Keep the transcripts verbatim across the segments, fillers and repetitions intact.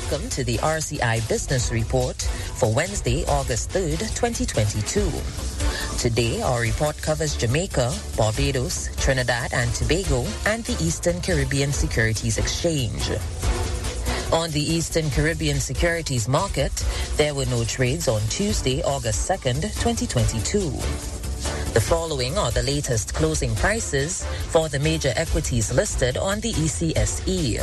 Welcome to the R C I Business Report for Wednesday, August third, twenty twenty-two. Today, our report covers Jamaica, Barbados, Trinidad and Tobago, and the Eastern Caribbean Securities Exchange. On the Eastern Caribbean Securities Market, there were no trades on Tuesday, August second, twenty twenty-two. The following are the latest closing prices for the major equities listed on the E C S E.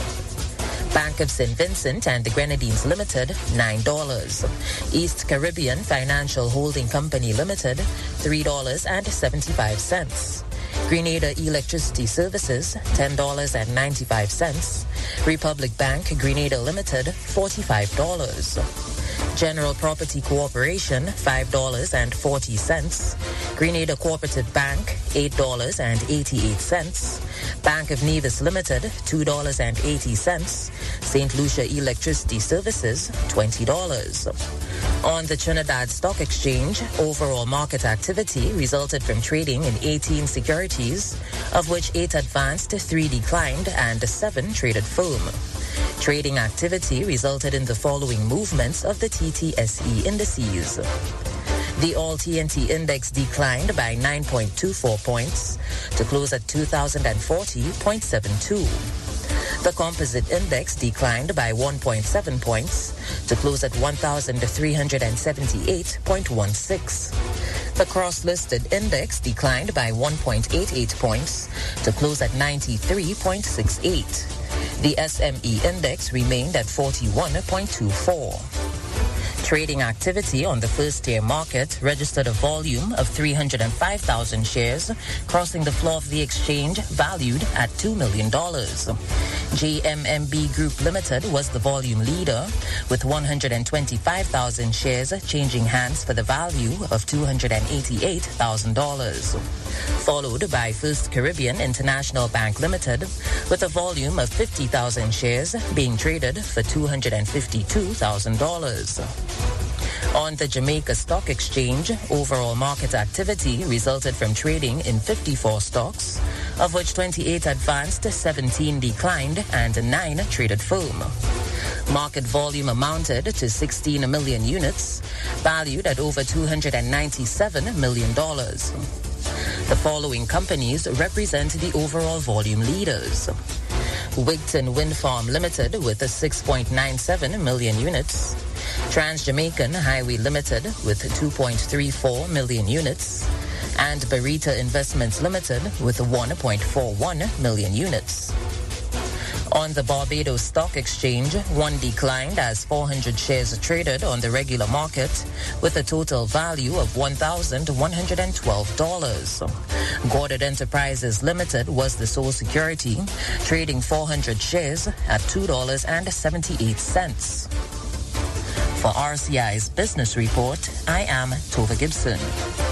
Bank of Saint Vincent and the Grenadines Limited, nine dollars. East Caribbean Financial Holding Company Limited, three dollars and seventy-five cents. Grenada Electricity Services, ten dollars and ninety-five cents. Republic Bank Grenada Limited, forty-five dollars. General Property Corporation, five dollars and forty cents. Grenada Cooperative Bank, eight dollars and eighty-eight cents. Bank of Nevis Limited, two dollars and eighty cents. Saint Lucia Electricity Services, twenty dollars. On the Trinidad Stock Exchange, overall market activity resulted from trading in eighteen securities, of which eight advanced, three declined, and seven traded firm. Trading activity resulted in the following movements of the T T S E indices. The All T N T Index declined by nine point two four points to close at two thousand forty point seven two. The Composite Index declined by one point seven points to close at one thousand three hundred seventy-eight point one six. The Cross-Listed Index declined by one point eight eight points to close at ninety-three point six eight. The S M E Index remained at forty-one point two four. Trading activity on the first-tier market registered a volume of three hundred five thousand shares, crossing the floor of the exchange valued at two million dollars. J M M B Group Limited was the volume leader, with one hundred twenty-five thousand shares changing hands for the value of two hundred eighty-eight thousand dollars. Followed by First Caribbean International Bank Limited, with a volume of fifty thousand shares being traded for two hundred fifty-two thousand dollars. On the Jamaica Stock Exchange, overall market activity resulted from trading in fifty-four stocks, of which twenty-eight advanced, seventeen declined, and nine traded firm. Market volume amounted to sixteen million units, valued at over two hundred ninety-seven million dollars. The following companies represent the overall volume leaders. Wigton Wind Farm Limited with a six point nine seven million units. Trans-Jamaican Highway Limited with two point three four million units. And Barita Investments Limited with one point four one million units. On the Barbados Stock Exchange, one declined as four hundred shares traded on the regular market with a total value of one thousand one hundred twelve dollars. Gordon Enterprises Limited was the sole security, trading four hundred shares at two dollars and seventy-eight cents. For R C I's Business Report, I am Tova Gibson.